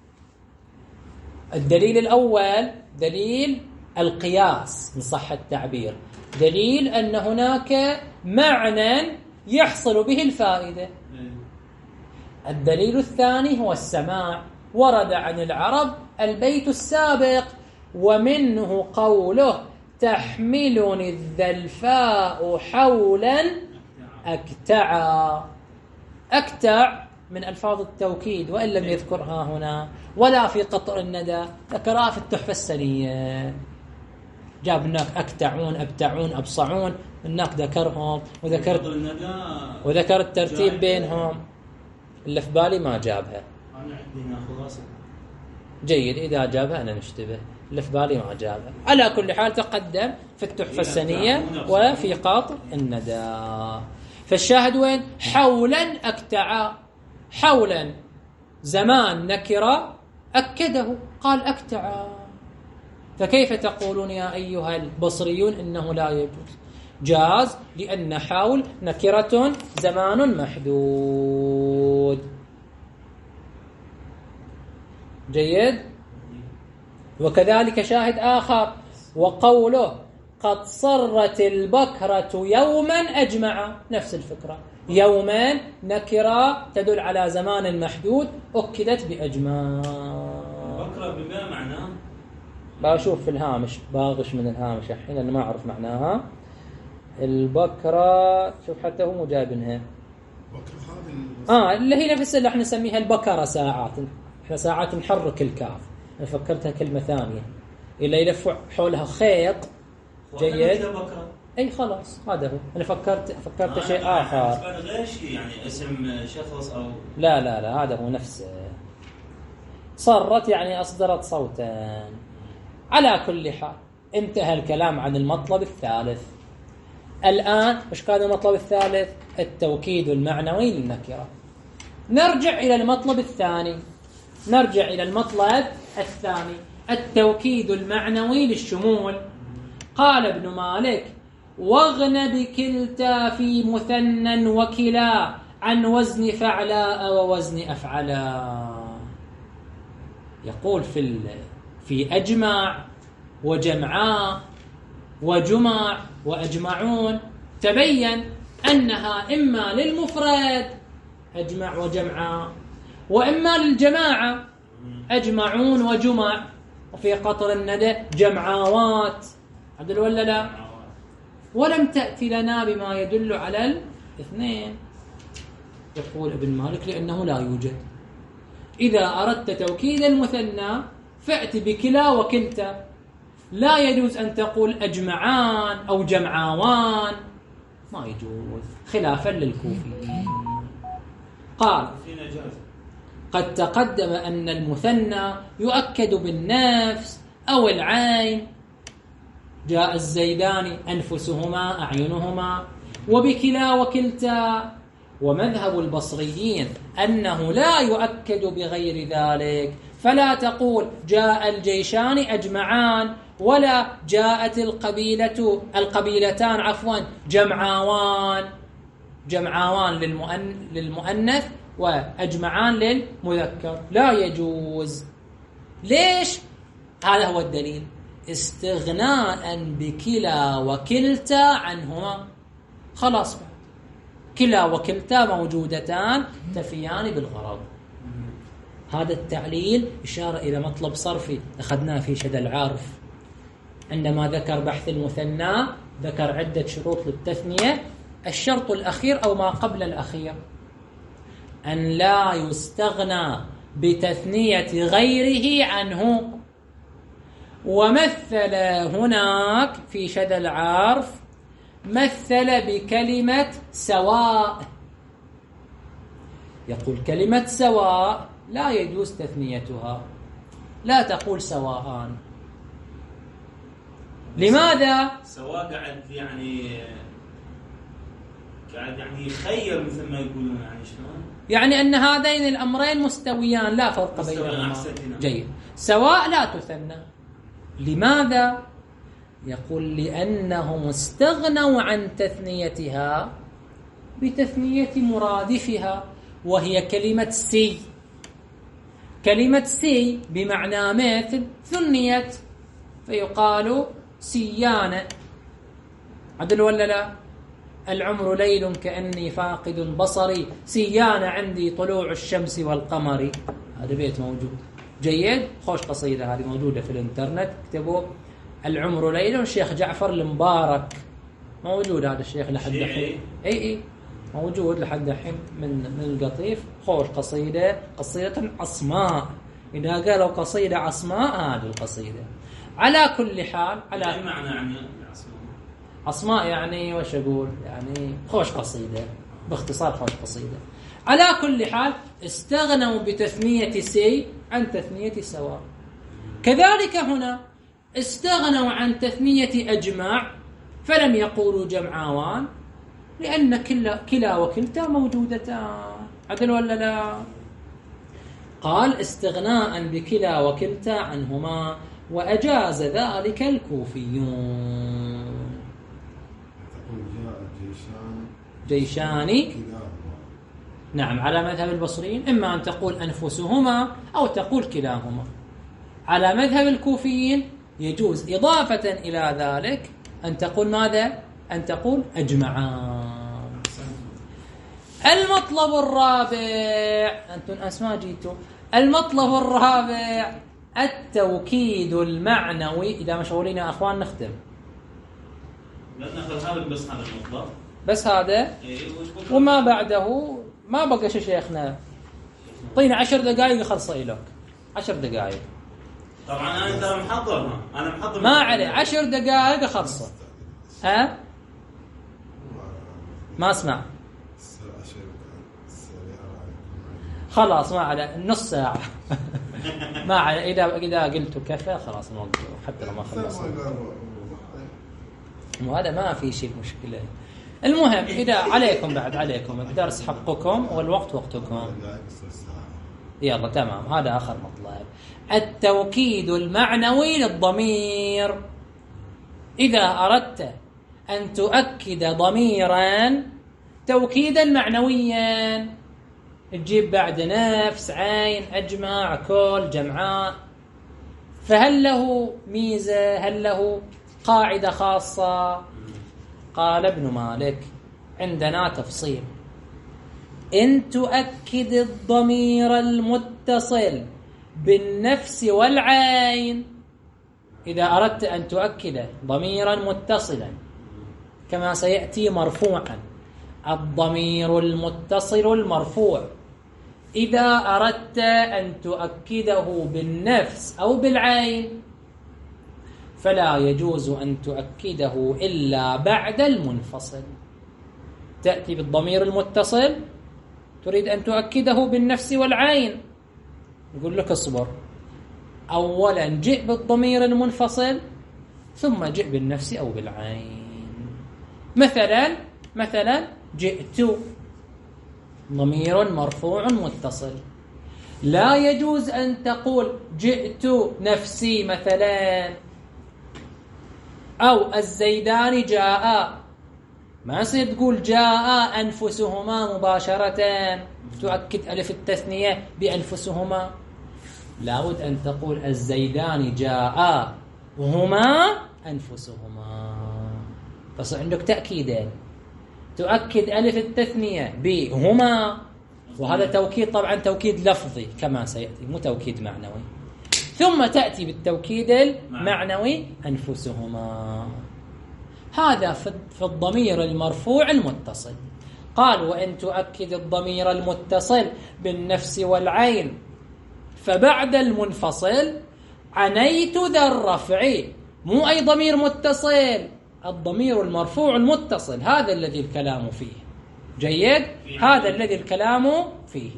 الدليل الأول دليل القياس إن صح التعبير، دليل أن هناك معنى يحصل به الفائدة. الدليل الثاني هو السماع. ورد عن العرب البيت السابق ومنه قوله تحملني الذلفاء حولا أكتعا. أكتع من ألفاظ التوكيد وإن لم يذكرها هنا ولا في قطر الندى، ذكرها في التحفة السنية. جاب هناك أكتعون أبتعون أبصعون، هناك ذكرهم وذكر الترتيب بينهم. اللي في بالي ما جابها. أنا عندنا خلاصة. جيد، إذا جابها أنا نشتبه، اللي في بالي ما جابها. على كل حال تقدم في التحفة السنية وفي قطر الندى. فالشاهد وين؟ حولا أكتعا. حولا زمان نكرة أكده، قال أكتعا. فكيف تقولون يا أيها البصريون إنه لا يجوز؟ جاز، لأن حول نكرة زمان محدود. جيد. وكذلك شاهد آخر وقوله قد صرت البكرة يوما أجمع، نفس الفكرة. يوما نكرة تدل على زمان محدود أكدت بأجمع. بكرة بما معناه بشوف في الهامش، باغش من الهامش الحين أنا ما أعرف معناها. البكرة شوف حتى هو مجابنها اللي هي نفس اللي احنا نسميها البكرة. ساعات احنا ساعات نحرك الكاف، انا فكرتها كلمة ثانية، إلا يلف حولها خيط. جيد. اي خلاص هذا هو. انا فكرت شيء آخر غير شيء، يعني اسم شخص او لا هذا هو نفسه. صرت يعني أصدرت صوتا. على كل حال انتهى الكلام عن المطلب الثالث. الآن وش كان المطلب الثالث؟ التوكيد المعنوي للنكرة. نرجع إلى المطلب الثاني. التوكيد المعنوي للشمول. قال ابن مالك واغن بكلتا في مثنى وكلا عن وزن فعلاء ووزن أفعلا. يقول في أجمع وجمعاء وجمع وأجمعون تبين أنها إما للمفرد أجمع وجمعاء، وإما للجماعة أجمعون وجمع، وفي قطر الندى جمعاوات. عدل ولا لا؟ ولم تأتي لنا بما يدل على الاثنين. يقول ابن مالك لأنه لا يوجد. إذا أردت توكيد المثنى فأتي بكلا وكلتا، لا يجوز أن تقول أجمعان أو جمعاوان، ما يجوز، خلافا للكوفيين. قال قد تقدم أن المثنى يؤكد بالنفس أو العين، جاء الزيدان أنفسهما أعينهما، وبكلا وكلتا. ومذهب البصريين أنه لا يؤكد بغير ذلك، فلا تقول جاء الجيشان أجمعان، ولا جاءت القبيلتان جمعاوان، جمعاوان للمؤنث وأجمعان للمذكر، لا يجوز. ليش؟ هذا هو الدليل، استغناء بكلا وكلتا عنهما، خلاص كلا وكلتا موجودتان تفيان بالغرض. هذا التعليل إشارة إلى مطلب صرفي أخذناه في شذا العارف، عندما ذكر بحث المثنى ذكر عدة شروط للتثنية. الشرط الأخير أو ما قبل الأخير أن لا يستغنى بتثنية غيره عنه. ومثل هناك في شذا العارف مثل بكلمة سواء، يقول كلمة سواء لا يجوز تثنيتها، لا تقول سواءان. لماذا؟ سواء قاعد يعني يخير مثل ما يقولون، يعني شلون؟ يعني أن هذين الأمرين مستويان لا فرق بينهما. جيد. سواء لا تثنى. لماذا؟ يقول لأنهم استغنوا عن تثنيتها بتثنية مرادفها، وهي كلمة سي. كلمة سي بمعنى مثل ثنيت، فيقال سيان. عدل ولا لا؟ العمر ليل كأني فاقد بصري، سيان عندي طلوع الشمس والقمر. هذا بيت موجود. جيد. خوش قصيدة هذه موجودة في الانترنت، اكتبوا العمر ليل الشيخ جعفر المبارك، موجود هذا الشيخ لحد الحين. اي موجود لحد الحين من القطيف. خوش قصيدة عصماء. إذا قالوا قصيدة عصماء هذه القصيدة. على كل حال، على معنى يعني عصماء يعني وش أقول، يعني خوش قصيدة، باختصار خوش قصيدة. على كل حال استغنوا بتثنية سي عن تثنية سواء. كذلك هنا استغنوا عن تثنية أجمع فلم يقولوا جمعاوان، لأن كلا وكلتا موجودتان. عدل ولا لا؟ قال استغناء بكلا وكلتا عنهما، وأجاز ذلك الكوفيون. جيشان نعم على مذهب البصريين، إما أن تقول أنفسهما أو تقول كلاهما. على مذهب الكوفيين يجوز إضافة إلى ذلك أن تقول ماذا؟ أن تقول أجمعان. المطلب الرابع، أنتم أسماء جيتوا. المطلب الرابع التوكيد المعنوي. إذا مشغولين يا أخوان نختم. بس هذا المطلب، بس هذا وما بعده ما بقى شيخنا. طينا 10 دقائق خلص لك 10 دقائق. طبعا أنا محضر ما عليه 10 دقائق خلص. ها ما اسمع خلاص ما على نص ساعة. ما على إذا قلت كفى خلاص نوقف حتى لو ما خلصنا، وهذا ما في شيء مشكلة. المهم إذا عليكم الدرس حقكم والوقت وقتكم. يلا تمام. هذا آخر مطلب، التوكيد المعنوي للضمير. إذا أردت أن تؤكد ضميرا توكيدا معنويا تجيب بعد نفس عين أجمع كل جمعاء، فهل له ميزة؟ هل له قاعدة خاصة؟ قال ابن مالك عندنا تفصيل. إن تؤكد الضمير المتصل بالنفس والعين، إذا أردت أن تؤكد ضميرا متصلا كما سيأتي مرفوعا، الضمير المتصل المرفوع إذا أردت أن تؤكده بالنفس أو بالعين فلا يجوز أن تؤكده إلا بعد المنفصل. تأتي بالضمير المتصل تريد أن تؤكده بالنفس والعين، يقول لك اصبر، أولا جئ بالضمير المنفصل ثم جئ بالنفس أو بالعين. مثلا جئت، ضمير مرفوع متصل، لا يجوز أن تقول جئت نفسي مثلا، أو الزيدان جاء، ما يصير تقول جاء أنفسهما مباشرة تؤكد ألف التثنية بأنفسهما، لابد أن تقول الزيدان جاء وهما أنفسهما، فصار عندك تأكيدين، تؤكد ألف التثنية بهما، وهذا توكيد طبعا توكيد لفظي كما سيأتي مو توكيد معنوي، ثم تأتي بالتوكيد المعنوي أنفسهما. هذا في الضمير المرفوع المتصل. قال وإن تؤكد الضمير المتصل بالنفس والعين فبعد المنفصل عنيت ذا الرفع، مو أي ضمير متصل، الضمير المرفوع المتصل، هذا الذي الكلام فيه. جيد، هذا الذي الكلام فيه.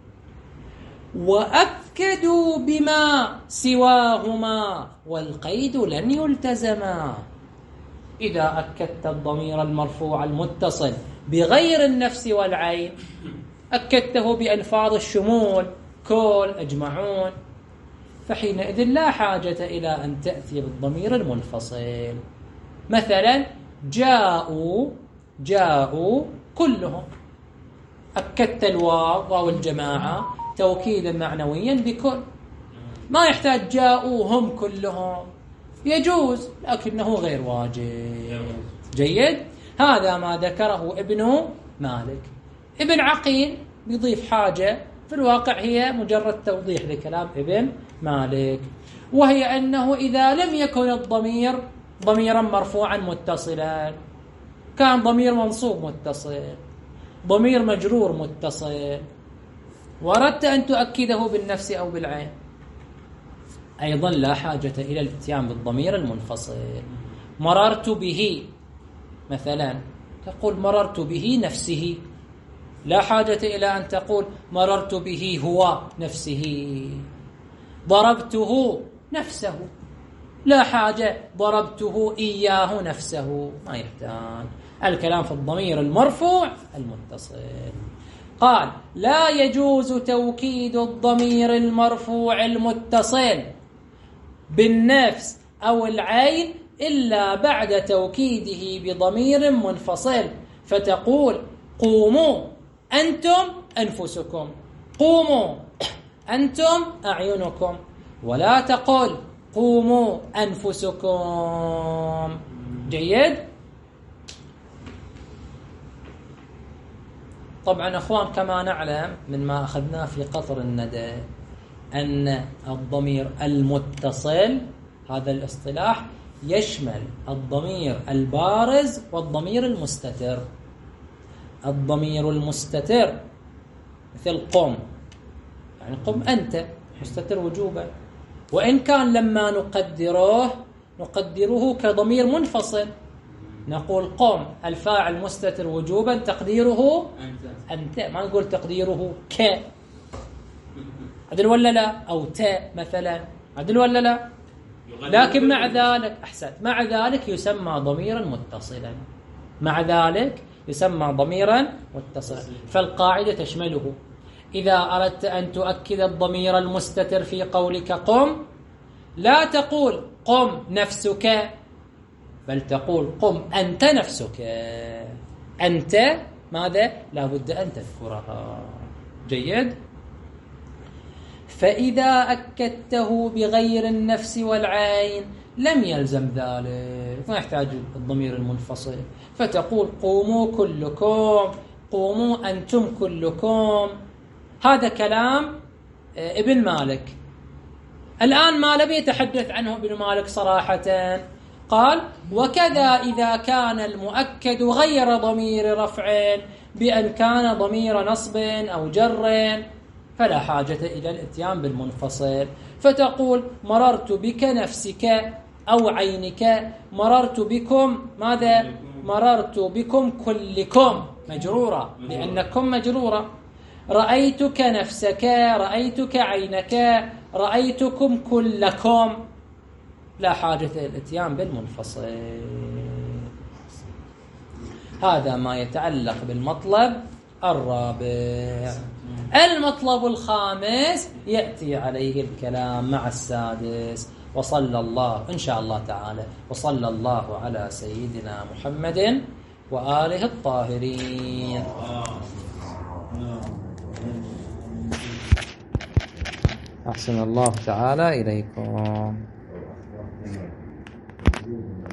وأكدوا بما سواهما والقيد لن يلتزما، إذا أكدت الضمير المرفوع المتصل بغير النفس والعين أكدته بألفاظ الشمول كل أجمعون، فحينئذ لا حاجة إلى أن تأتي بالضمير المنفصل. مثلا جاءوا كلهم، أكدت الواو والجماعة توكيدا معنويا بكل، ما يحتاج جاءوا هم كلهم، يجوز لكنه غير واجب. جيد، هذا ما ذكره ابن مالك. ابن عقيل يضيف حاجة في الواقع هي مجرد توضيح لكلام ابن مالك، وهي أنه إذا لم يكن الضمير ضميرا مرفوعا متصلا، كان ضمير منصوب متصل، ضمير مجرور متصل، وردت أن تؤكده بالنفس أو بالعين، أيضا لا حاجة إلى الاتيان بالضمير المنفصل. مررت به مثلا تقول مررت به نفسه، لا حاجة إلى أن تقول مررت به هو نفسه. ضربته نفسه، لا حاجة ضربته إياه نفسه، ما يحتاج. الكلام في الضمير المرفوع المتصل. قال لا يجوز توكيد الضمير المرفوع المتصل بالنفس أو العين إلا بعد توكيده بضمير منفصل، فتقول قوموا أنتم أنفسكم، قوموا أنتم أعينكم، ولا تقل قوموا أنفسكم. جيد. طبعا أخوان كما نعلم من ما أخذناه في قطر الندى أن الضمير المتصل هذا الاصطلاح يشمل الضمير البارز والضمير المستتر. الضمير المستتر مثل قم، يعني قم أنت، مستتر وجوبا، وإن كان لما نقدره كضمير منفصل، نقول قم الفاعل مستتر وجوبا تقديره أنت، ما نقول تقديره ك، عدل ولا لا، أو تا مثلا، عدل ولا لا. لكن مع ذلك أحسن، مع ذلك يسمى ضميرا متصلا، مع ذلك يسمى ضميرا متصلا. فالقاعدة تشمله. إذا أردت أن تؤكد الضمير المستتر في قولك قم، لا تقول قم نفسك، بل تقول قم أنت نفسك. أنت ماذا؟ لا بد أن تذكرها. جيد. فإذا أكدته بغير النفس والعين لم يلزم ذلك، ما يحتاج الضمير المنفصل، فتقول قوموا كلكم قوموا أنتم كلكم. هذا كلام ابن مالك. الآن ما لم يتحدث عنه ابن مالك صراحة، قال: وكذا إذا كان المؤكد غير ضمير رفع بأن كان ضمير نصب أو جر فلا حاجة إلى الاتيان بالمنفصل، فتقول: مررت بك نفسك أو عينك، مررت بكم ماذا؟ مررت بكم كلكم مجرورة لأنكم مجرورة. رأيتك نفسك، رأيتك عينك، رأيتكم كلكم، لا حاجة إلى الاتيان بالمنفصل. هذا ما يتعلق بالمطلب الرابع. المطلب الخامس يأتي عليه الكلام مع السادس. وصلى الله إن شاء الله تعالى وصلى الله على سيدنا محمد وآله الطاهرين. أحسن الله تعالى إليكم.